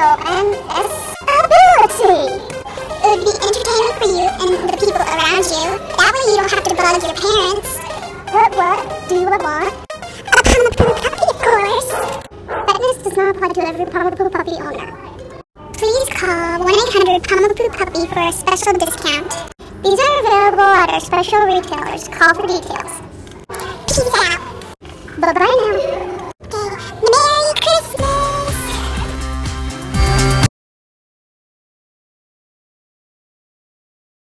stability. It would be entertaining for you and the people around you. That way you don't have to bug your parents. What do you want? A Pama-Poo puppy, of course. But this does not apply to every Pama-Poo puppy owner. Please call 1-800-PAMA-POO puppy for a special discount. These are available at our special retailers. Call for details. Peace out. Bye-bye now.